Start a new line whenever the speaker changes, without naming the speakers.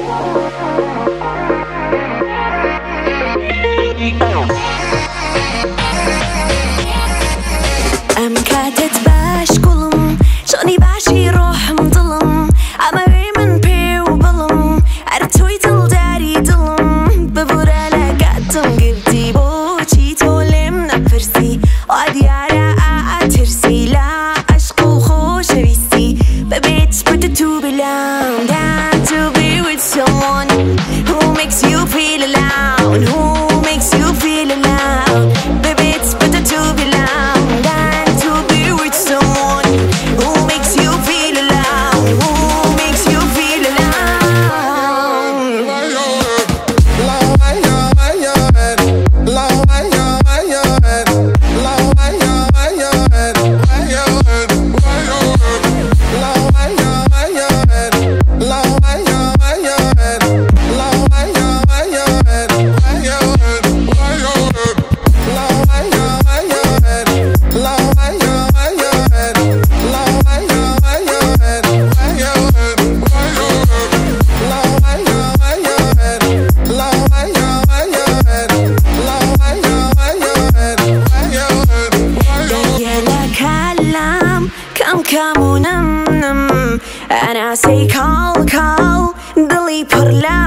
Em katet baş kulum Shoni bashi rohim dilum Ama min pe u bilum Artoy dil dari dilum Bebura lagatum gibti Bochi tolim nafirsi Adiyara atirsi La ashku khoshavisi Babits put the two belong Down to be with someone Who makes you feel alone Who makes you feel alone Babits put the two belong Come on, I say call, delete, put loud.